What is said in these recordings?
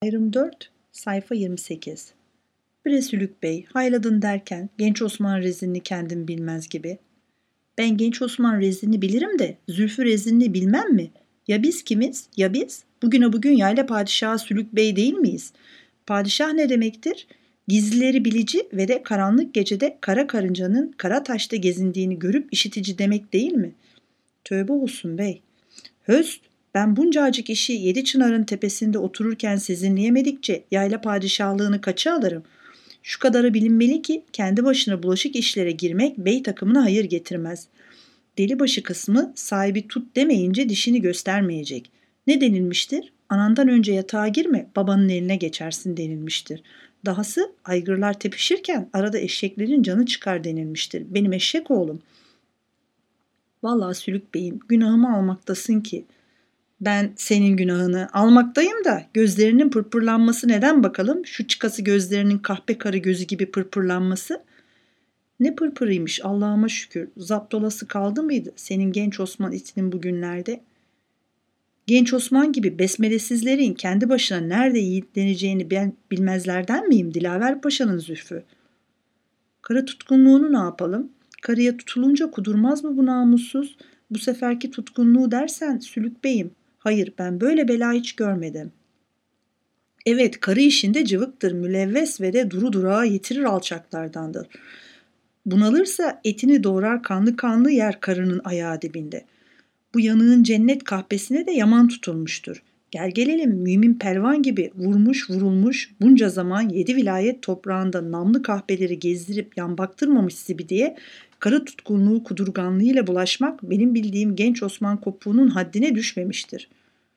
Ayrım 4, sayfa 28. Bre Sülük Bey, hayladın derken genç Osman Rezin'i kendim bilmez gibi. Ben genç Osman Rezin'i bilirim de Zülfü Rezin'i bilmem mi? Ya biz kimiz? Ya biz? Bugüne bugün yayla padişahı Sülük Bey değil miyiz? Padişah ne demektir? Gizlileri bilici ve de karanlık gecede kara karıncanın kara taşta gezindiğini görüp işitici demek değil mi? Tövbe olsun bey. Höst, ben bunca acık işi Yedi Çınar'ın tepesinde otururken sizinleyemedikçe yayla padişahlığını kaça alırım? Şu kadarı bilinmeli ki kendi başına bulaşık işlere girmek bey takımına hayır getirmez. Delibaşı kısmı sahibi tut demeyince dişini göstermeyecek. Ne denilmiştir? Anandan önce yatağa girme, babanın eline geçersin denilmiştir. Dahası aygırlar tepişirken arada eşeklerin canı çıkar denilmiştir. Benim eşek oğlum. Vallahi Sülük Bey'im, günahımı almaktasın ki. Ben senin günahını almaktayım da gözlerinin pırpırlanması neden bakalım? Şu çıkası gözlerinin kahpe karı gözü gibi pırpırlanması. Ne pırpırıymış Allah'ıma şükür. Zapt olası kaldı mıydı senin genç Osman itinin bugünlerde? Genç Osman gibi besmelesizlerin kendi başına nerede yiğitleneceğini ben bilmezlerden miyim Dilaver Paşa'nın Zülfü? Karı tutkunluğunu ne yapalım? Karıya tutulunca kudurmaz mı bu namussuz? Bu seferki tutkunluğu dersen Sülük Bey'im. Hayır, ben böyle bela hiç görmedim. Evet, karı işinde cıvıktır, mülevves ve de duru durağa yitirir alçaklardandır. Bunalırsa etini doğrar kanlı kanlı yer karının ayağı dibinde. Bu yanığın cennet kahpesine de yaman tutulmuştur. Gel gelelim mümin pelvan gibi vurmuş vurulmuş bunca zaman 7 vilayet toprağında namlı kahpeleri gezdirip yan baktırmamış diye karı tutkunluğu kudurganlığıyla bulaşmak benim bildiğim genç Osman kopuğunun haddine düşmemiştir.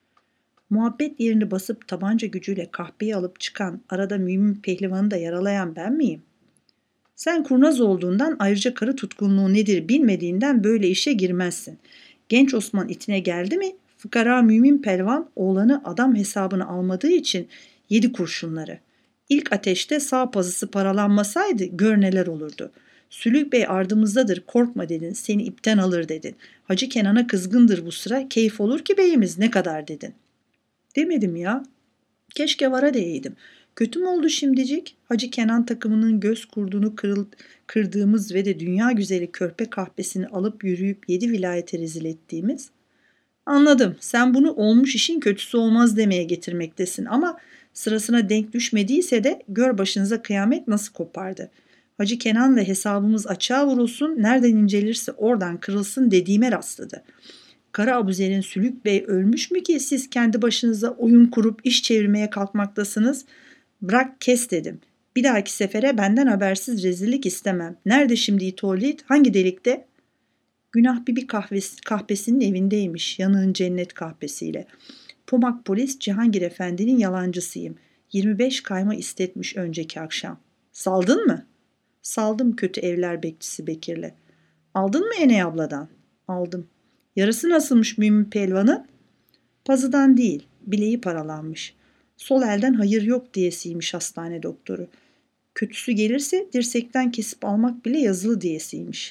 Muhabbet yerini basıp tabanca gücüyle kahpeyi alıp çıkan arada mümin pehlivanı da yaralayan ben miyim? Sen kurnaz olduğundan ayrıca karı tutkunluğu nedir bilmediğinden böyle işe girmezsin. Genç Osman itine geldi mi fıkara mümin pelvan oğlanı adam hesabına almadığı için yedi kurşunları. İlk ateşte sağ pazısı paralanmasaydı gör neler olurdu. Sülük Bey ardımızdadır korkma dedin seni ipten alır dedin. Hacı Kenan'a kızgındır bu sıra keyif olur ki beyimiz ne kadar dedin. Demedim ya. Keşke vara değeydim. Kötü mü oldu şimdicik? Hacı Kenan takımının göz kurdunu kırdığımız ve de dünya güzeli körpe kahpesini alıp yürüyüp 7 vilayete rezil ettiğimiz. Anladım. Sen bunu olmuş işin kötüsü olmaz demeye getirmektesin ama sırasına denk düşmediyse de gör başınıza kıyamet nasıl kopardı. Hacı Kenan'la hesabımız açığa vurulsun, nereden incelirse oradan kırılsın dediğime rastladı. Kara Abuzer'in Sülük Bey ölmüş mü ki siz kendi başınıza oyun kurup iş çevirmeye kalkmaktasınız? Bırak kes dedim. Bir dahaki sefere benden habersiz rezillik istemem. Nerede şimdi İtolit? Hangi delikte? Günah Bibi kahpesinin evindeymiş. Yanığın cennet kahpesiyle. Pomak polis Cihangir Efendi'nin yalancısıyım. 25 kayma istetmiş önceki akşam. Saldın mı? Saldım kötü evler bekçisi Bekir'le. Aldın mı Eney abladan? Aldım. Yarısı nasılmış mümin pelvanın? Pazıdan değil, bileği paralanmış. Sol elden hayır yok diyesiymiş hastane doktoru. Kötüsü gelirse dirsekten kesip almak bile yazılı diyesiymiş.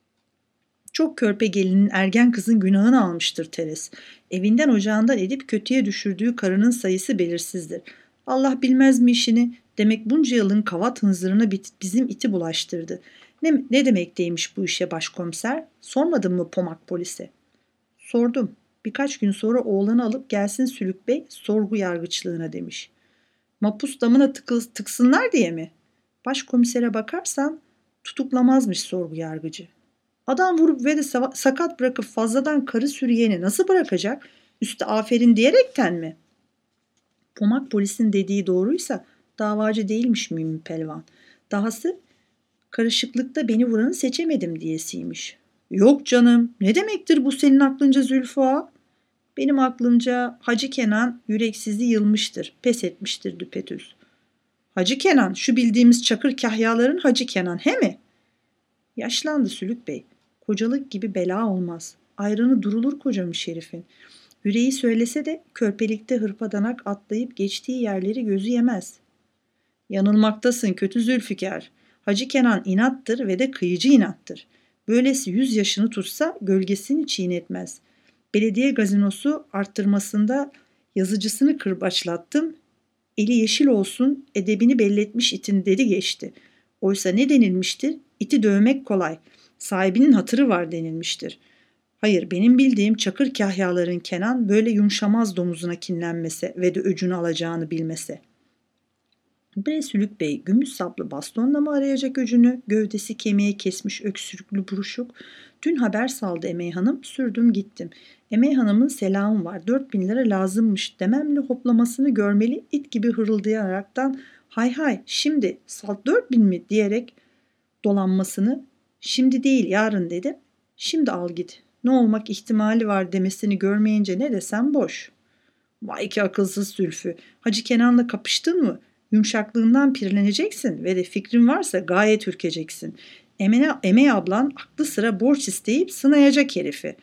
Çok körpe gelinin ergen kızın günahını almıştır Teres. Evinden ocağından edip kötüye düşürdüğü karının sayısı belirsizdir. Allah bilmez mi işini? Demek bunca yılın kavat hınzırına bizim iti bulaştırdı. Ne demekteymiş bu işe başkomiser? Sormadın mı Pomak polise? Sordum. Birkaç gün sonra oğlanı alıp gelsin Sülük Bey sorgu yargıçlığına demiş. Mapus damına tıksınlar diye mi? Başkomisere bakarsan tutuklamazmış sorgu yargıcı. Adam vurup ve de sakat bırakıp fazladan karı sürüyeni nasıl bırakacak? Üstü aferin diyerekten mi? Pomak polisin dediği doğruysa davacı değilmiş mümin pelvan. Dahası karışıklıkta beni vuranı seçemedim diyesiymiş. Yok canım, ne demektir bu senin aklınca Zülfü ağa? Benim aklımca Hacı Kenan yüreksizliği yılmıştır, pes etmiştir düpedüz. Hacı Kenan, şu bildiğimiz çakır kahyaların Hacı Kenan, he mi? Yaşlandı Sülük Bey. Kocalık gibi bela olmaz. Ayranı durulur kocamış herifin. Yüreği söylese de körpelikte hırpadanak atlayıp geçtiği yerleri gözü yemez. Yanılmaktasın kötü Zülfikar. Hacı Kenan inattır ve de kıyıcı inattır. Böylesi 100 yaşını tutsa gölgesini çiğnetmez. Belediye gazinosu arttırmasında yazıcısını kırbaçlattım. Eli yeşil olsun, edebini belletmiş itin dedi geçti. Oysa ne denilmiştir? İti dövmek kolay. Sahibinin hatırı var denilmiştir. Hayır, benim bildiğim çakır kahyaların Kenan böyle yumuşamaz domuzuna kinlenmese ve de öcünü alacağını bilmese. Sülük Bey gümüş saplı bastonla mı arayacak öcünü, gövdesi kemiğe kesmiş öksürüklü buruşuk. Dün haber saldı Emey Hanım, sürdüm gittim. Emey Hanım'ın selamı var, 4.000 lira lazımmış dememle hoplamasını görmeli, it gibi hırıldayaraktan hay hay şimdi salt 4.000 mi diyerek dolanmasını, şimdi değil yarın dedim. Şimdi al git, ne olmak ihtimali var demesini görmeyince ne desem boş. Vay ki akılsız Zülfü, Hacı Kenan'la kapıştın mı? Yumuşaklığından pirleneceksin ve de fikrin varsa gayet ürkeceksin. Emey ablan aklı sıra borç isteyip sınayacak herifi.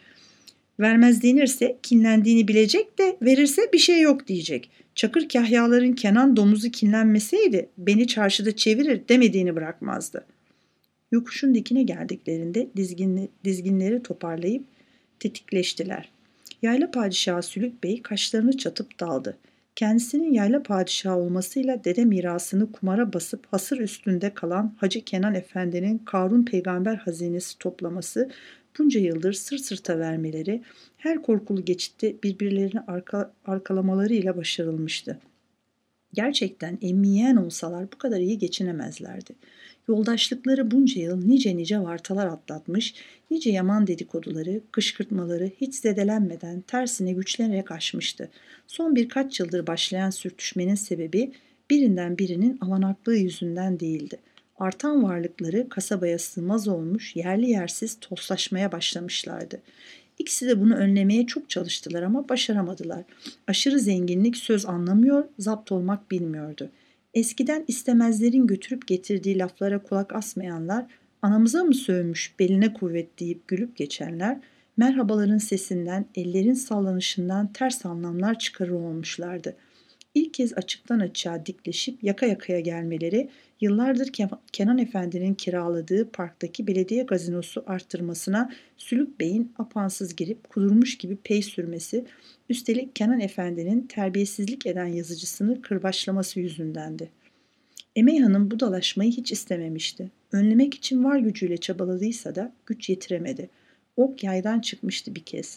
Vermez denirse kinlendiğini bilecek de verirse bir şey yok diyecek. Çakır kahyaların Kenan domuzu kinlenmeseydi beni çarşıda çevirir demediğini bırakmazdı. Yokuşun dikine geldiklerinde dizginleri toparlayıp tetikleştiler. Yayla padişahı Sülük Bey kaşlarını çatıp daldı. Kendisinin yayla padişahı olmasıyla dede mirasını kumara basıp hasır üstünde kalan Hacı Kenan Efendi'nin Karun peygamber hazinesi toplaması, bunca yıldır sırt sırta vermeleri, her korkulu geçitte birbirlerini arkalamalarıyla başarılmıştı. Gerçekten emmiyen olsalar bu kadar iyi geçinemezlerdi. Yoldaşlıkları bunca yıl nice vartalar atlatmış, nice yaman dedikoduları, kışkırtmaları hiç zedelenmeden tersine güçlenerek aşmıştı. Son birkaç yıldır başlayan sürtüşmenin sebebi birinden birinin avanaklığı yüzünden değildi. Artan varlıkları kasabaya sığmaz olmuş, yerli yersiz toslaşmaya başlamışlardı. İkisi de bunu önlemeye çok çalıştılar ama başaramadılar. Aşırı zenginlik söz anlamıyor, zapt olmak bilmiyordu. Eskiden istemezlerin götürüp getirdiği laflara kulak asmayanlar, anamıza mı sövmüş beline kuvvet deyip gülüp geçenler, merhabaların sesinden, ellerin sallanışından ters anlamlar çıkarır olmuşlardı. İlk kez açıktan açığa dikleşip yaka yakaya gelmeleri, yıllardır Kenan Efendi'nin kiraladığı parktaki belediye gazinosu arttırmasına Sülük Bey'in apansız girip kudurmuş gibi pey sürmesi, üstelik Kenan Efendi'nin terbiyesizlik eden yazıcısını kırbaçlaması yüzündendi. Emey Hanım bu dalaşmayı hiç istememişti. Önlemek için var gücüyle çabaladıysa da güç yetiremedi. Ok yaydan çıkmıştı bir kez.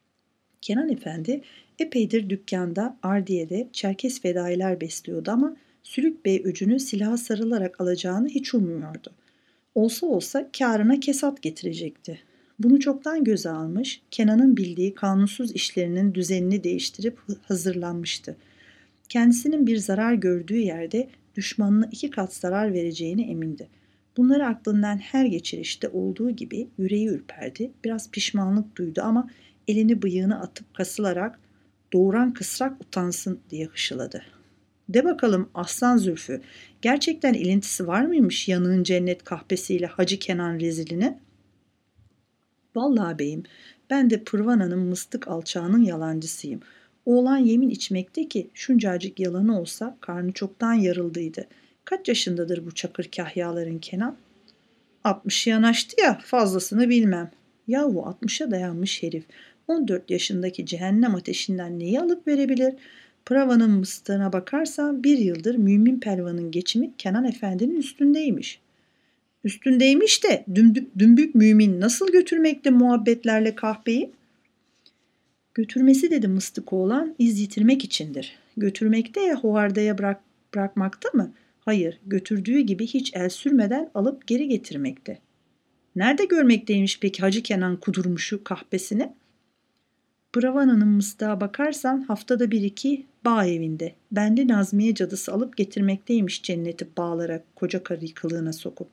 Kenan Efendi epeydir dükkanda, ardiyede Çerkes fedailer besliyordu ama Sülük Bey öcünü silaha sarılarak alacağını hiç ummuyordu. Olsa olsa kârına kesat getirecekti. Bunu çoktan göze almış, Kenan'ın bildiği kanunsuz işlerinin düzenini değiştirip hazırlanmıştı. Kendisinin bir zarar gördüğü yerde düşmanına 2 kat zarar vereceğine emindi. Bunları aklından her geçirişte olduğu gibi yüreği ürperdi, biraz pişmanlık duydu ama elini bıyığına atıp kasılarak doğuran kısrak utansın diye hışıladı. De bakalım Aslan Zülfü, gerçekten ilintisi var mıymış yanığın cennet kahpesiyle Hacı Kenan reziline? Vallahi beyim, ben de Pırvana'nın mıstık alçağının yalancısıyım. Oğlan yemin içmekte ki şuncacık yalanı olsa karnı çoktan yarıldıydı. Kaç yaşındadır bu çakır kahyaların Kenan? 60'ı yanaştı ya, fazlasını bilmem. Yahu 60'a dayanmış herif 14 yaşındaki cehennem ateşinden neyi alıp verebilir? Pravanın mıstığına bakarsan bir yıldır Mümin Pelvan'ın geçimi Kenan Efendi'nin üstündeymiş. Üstündeymiş de dümbük mümin nasıl götürmekte muhabbetlerle kahpeyi? Götürmesi dedi mıstık oğlan, iz yitirmek içindir. Götürmekte ya hovardaya bırakmakta mı? Hayır, götürdüğü gibi hiç el sürmeden alıp geri getirmekte. Nerede görmekteymiş peki Hacı Kenan kudurmuşu kahpesini? Bravana'nın mıstığa bakarsan haftada 1-2 bağ evinde. Benli Nazmiye cadısı alıp getirmekteymiş cenneti bağlara koca karıyı kılığına sokup.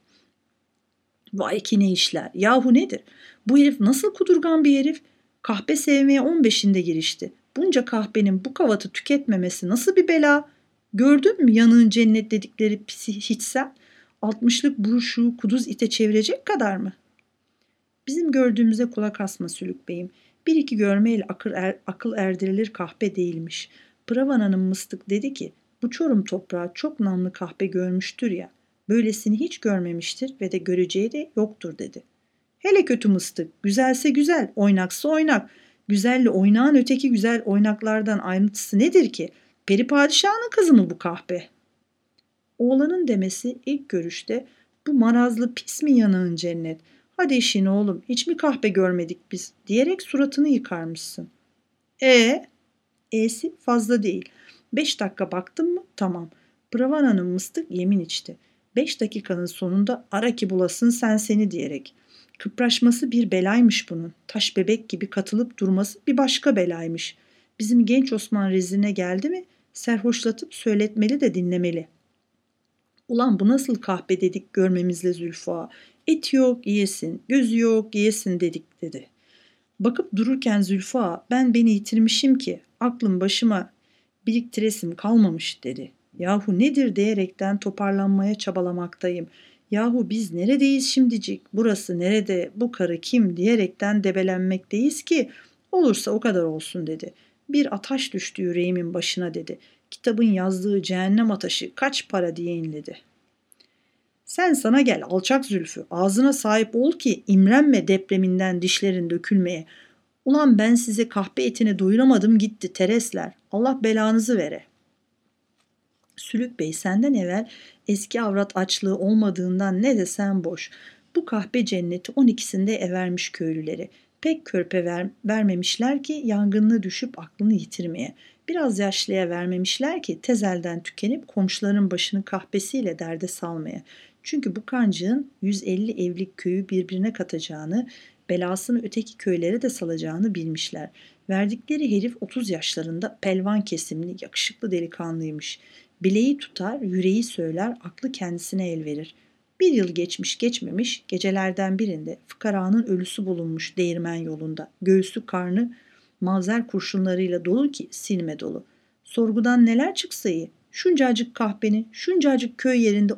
Vay ki ne işler. Yahu nedir? Bu herif nasıl kudurgan bir herif? Kahpe sevmeye 15'inde girişti. Bunca kahpenin bu kavatı tüketmemesi nasıl bir bela? Gördün mü yanığın cennet dedikleri pisi hiçsen? 60'lık buruşuğu kuduz ite çevirecek kadar mı? Bizim gördüğümüze kulak asma Sülük Bey'im. Bir iki görmeyle akıl erdirilir kahpe değilmiş. Pravana'nın mıstık dedi ki bu Çorum toprağı çok namlı kahpe görmüştür ya. Böylesini hiç görmemiştir ve de göreceği de yoktur dedi. Hele kötü mıstık, güzelse güzel, oynaksa oynak. Güzelle oynağın öteki güzel oynaklardan ayrıntısı nedir ki? Peri padişahının kızı mı bu kahpe? Oğlanın demesi ilk görüşte bu marazlı pis mi yanağın cennet? Hadi işine oğlum, hiç mi kahpe görmedik biz diyerek suratını yıkarmışsın. E E'si fazla değil. 5 dakika baktım mı tamam. Bravana'nın mıstık yemin içti. 5 dakikanın sonunda ara ki bulasın sen seni diyerek. Kıpraşması bir belaymış bunun. Taş bebek gibi katılıp durması bir başka belaymış. Bizim genç Osman rezine geldi mi serhoşlatıp söyletmeli de dinlemeli. Ulan bu nasıl kahpe dedik görmemizle Zülfü ağa. Et yok yiyesin, gözü yok yiyesin dedik dedi. Bakıp dururken Zülfü ağa ben beni yitirmişim ki aklım başıma biriktiresim kalmamış dedi. Yahu nedir diyerekten toparlanmaya çabalamaktayım. Yahu biz neredeyiz şimdicik, burası nerede, bu karı kim diyerekten debelenmekteyiz ki olursa o kadar olsun dedi. Bir ataş düştü yüreğimin başına dedi. Kitabın yazdığı cehennem ataşı kaç para diye inledi. Sen sana gel alçak Zülfü, ağzına sahip ol ki imrenme depreminden dişlerin dökülmeye. Ulan ben size kahpe etini doyuramadım gitti teresler. Allah belanızı vere. Sülük Bey senden evvel eski avrat açlığı olmadığından ne desem boş. Bu kahpe cenneti 12'sinde evermiş köylüleri. Pek körpe vermemişler ki yangınlı düşüp aklını yitirmeye. Biraz yaşlıya vermemişler ki tezelden tükenip komşuların başını kahpesiyle derde salmaya. Çünkü bu kancığın 150 evlik köyü birbirine katacağını, belasını öteki köylere de salacağını bilmişler. Verdikleri herif 30 yaşlarında pelvan kesimli, yakışıklı delikanlıymış. Bileği tutar, yüreği söyler, aklı kendisine el verir. Bir yıl geçmiş geçmemiş, gecelerden birinde fıkaranın ölüsü bulunmuş değirmen yolunda. Göğsü karnı mavzer kurşunlarıyla dolu ki silme dolu. Sorgudan neler çıksa iyi. Şuncacık kahpenin, şuncacık köy yerinde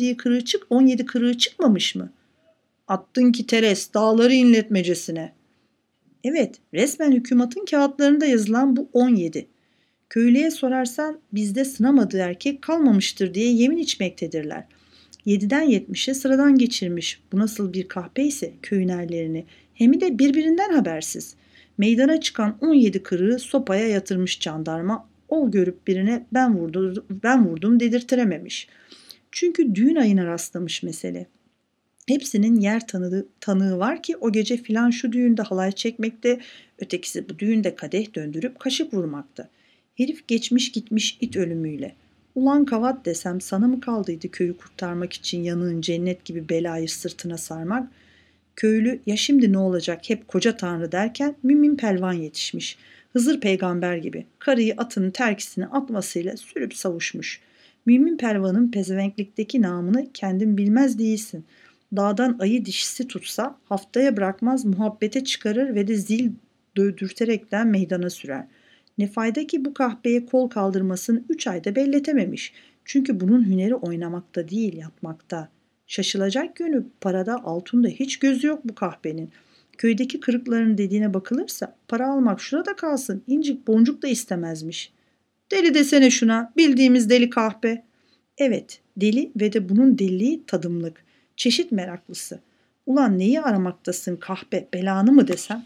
17 kırığı çıkmamış mı? Attın ki teres, dağları inletmecesine. Evet, resmen hükümetin kağıtlarında yazılan bu 17. Köylüye sorarsan bizde sınamadığı erkek kalmamıştır diye yemin içmektedirler. 7'den 70'e sıradan geçirmiş bu nasıl bir kahpe ise köyün erlerini hem de birbirinden habersiz. Meydana çıkan 17 kırığı sopaya yatırmış jandarma ol görüp birine ben vurdum dedirtirememiş. Çünkü düğün ayına rastlamış mesele. Hepsinin yer tanığı var ki o gece filan şu düğünde halay çekmekte, ötekisi bu düğünde kadeh döndürüp kaşık vurmakta. Herif geçmiş gitmiş it ölümüyle. Ulan kavat desem sana mı kaldıydı köyü kurtarmak için yanığın cennet gibi belayı sırtına sarmak? Köylü ya şimdi ne olacak hep koca tanrı derken mümin pelvan yetişmiş. Hızır peygamber gibi karıyı atının terkisine atmasıyla sürüp savuşmuş. Mümin pelvanın pezevenklikteki namını kendin bilmez değilsin. Dağdan ayı dişisi tutsa haftaya bırakmaz muhabbete çıkarır ve de zil dövdürterekten meydana sürer. Ne fayda ki bu kahpeye kol kaldırmasını 3 ayda belletememiş. Çünkü bunun hüneri oynamakta değil yatmakta. Şaşılacak yönü parada altında hiç gözü yok bu kahpenin. Köydeki kırıkların dediğine bakılırsa para almak şurada kalsın incik boncuk da istemezmiş. Deli desene şuna bildiğimiz deli kahpe. Evet deli ve de bunun deliliği tadımlık. Çeşit meraklısı. Ulan neyi aramaktasın kahpe belanı mı desem?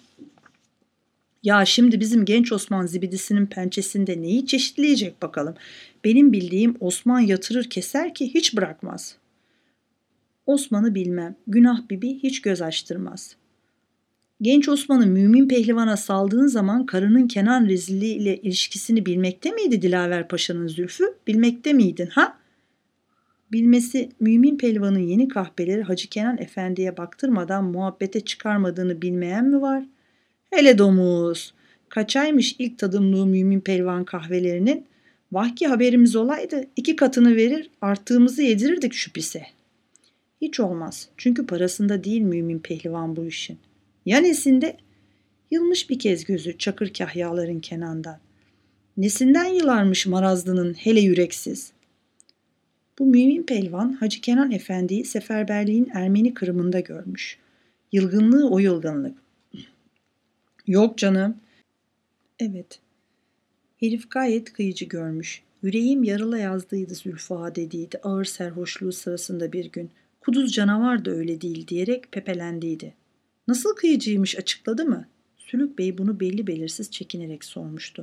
Ya şimdi bizim genç Osman zibidisinin pençesinde neyi çeşitleyecek bakalım. Benim bildiğim Osman yatırır keser ki hiç bırakmaz. Osman'ı bilmem. Günah bibi hiç göz açtırmaz. Genç Osman'ı mümin pehlivana saldığın zaman karının Kenan rezilliği ile ilişkisini bilmekte miydi Dilaver Paşa'nın Zülfü? Bilmekte miydin ha? Bilmesi mümin pehlivanın yeni kahpeleri Hacı Kenan Efendi'ye baktırmadan muhabbete çıkarmadığını bilmeyen mi var? Hele domuz. Kaçaymış ilk tadımlığı mümin pehlivan kahvelerinin? Vah ki haberimiz olaydı 2 katını verir artığımızı yedirirdik şu pise. Hiç olmaz. Çünkü parasında değil mümin pehlivan bu işin. Ya nesinde? Yılmış bir kez gözü çakır kahyaların Kenan'dan. Nesinden yılarmış marazlının hele yüreksiz. Bu mümin pehlivan Hacı Kenan Efendi'yi seferberliğin Ermeni Kırım'ında görmüş. Yılgınlığı o yılgınlık. Yok canım. Evet. Herif gayet kıyıcı görmüş. Yüreğim yarıla yazdıydı Zülfü Ağa dediydi ağır serhoşluğu sırasında bir gün. Kuduz canavar da öyle değil diyerek pepelendiydi. Nasıl kıyıcıymış açıkladı mı? Sülük Bey bunu belli belirsiz çekinerek sormuştu.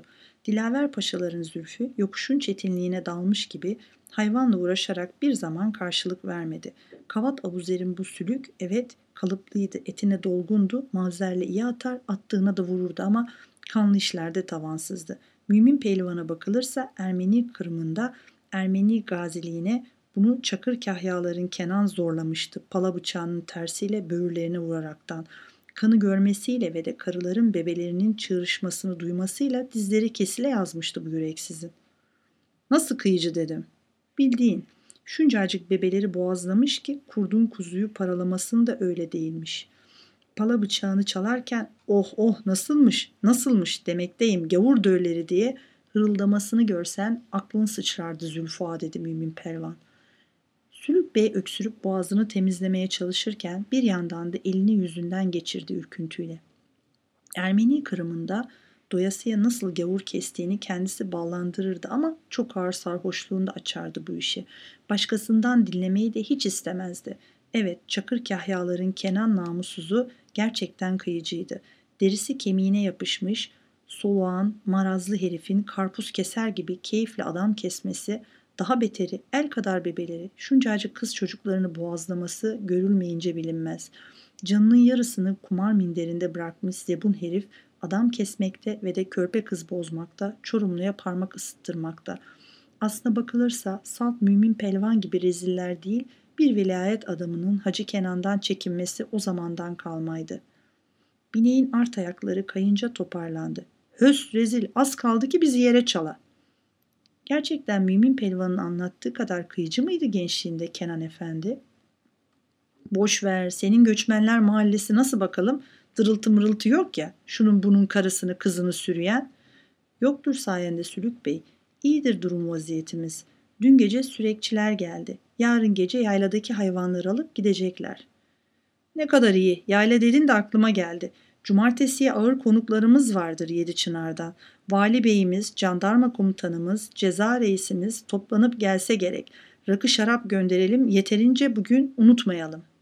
Dilaver paşaların zülfü yokuşun çetinliğine dalmış gibi hayvanla uğraşarak bir zaman karşılık vermedi. Kavat Abuzer'in bu sülük evet kalıplıydı, etine dolgundu, mavzerle iyi atar, attığına da vururdu ama kanlı işlerde tavansızdı. Mümin pehlivana bakılırsa Ermeni Kırım'ında Ermeni gaziliğine bunu Çakır kahyaların Kenan zorlamıştı. Pala bıçağının tersiyle böğürlerine vuraraktan. Kanı görmesiyle ve de karıların bebelerinin çığrışmasını duymasıyla dizleri kesile yazmıştı bu yüreksizin. Nasıl kıyıcı dedim. Bildiğin, şuncacık bebeleri boğazlamış ki kurdun kuzuyu paralamasını da öyle değilmiş. Pala bıçağını çalarken oh oh nasılmış nasılmış demekteyim gavur dölleri diye hırıldamasını görsen aklın sıçrardı Zülfua dedi Mümin Pervan. Sülük Bey öksürüp boğazını temizlemeye çalışırken bir yandan da elini yüzünden geçirdi ürküntüyle. Ermeni Kırım'ında doyasıya nasıl gavur kestiğini kendisi ballandırırdı ama çok ağır sarhoşluğunda açardı bu işi. Başkasından dinlemeyi de hiç istemezdi. Evet, Çakır kahyaların Kenan namussuzu gerçekten kıyıcıydı. Derisi kemiğine yapışmış, soluğan, marazlı herifin karpuz keser gibi keyifle adam kesmesi, daha beteri el kadar bebeleri, şuncacık kız çocuklarını boğazlaması görülmeyince bilinmez. Canının yarısını kumar minderinde bırakmış zebun herif adam kesmekte ve de körpe kız bozmakta, Çorumlu'ya parmak ısıttırmakta. Aslına bakılırsa salt mümin pelvan gibi reziller değil, bir vilayet adamının Hacı Kenan'dan çekinmesi o zamandan kalmaydı. Bineğin art ayakları kayınca toparlandı. Höst rezil az kaldı ki bizi yere çala. Gerçekten mümin pelvanın anlattığı kadar kıyıcı mıydı gençliğinde Kenan Efendi? Boş ver, senin göçmenler mahallesi nasıl bakalım? Dırıltı mırıltı yok ya, şunun bunun karısını kızını sürüyen. Yoktur sayende Sülük Bey, iyidir durum vaziyetimiz. Dün gece sürekçiler geldi. Yarın gece yayladaki hayvanları alıp gidecekler. Ne kadar iyi, yayla dedin de aklıma geldi. Cumartesiye ağır konuklarımız vardır Yediçınar'dan. Vali beyimiz, jandarma komutanımız, ceza reisimiz toplanıp gelse gerek. Rakı şarap gönderelim, yeterince bugün unutmayalım.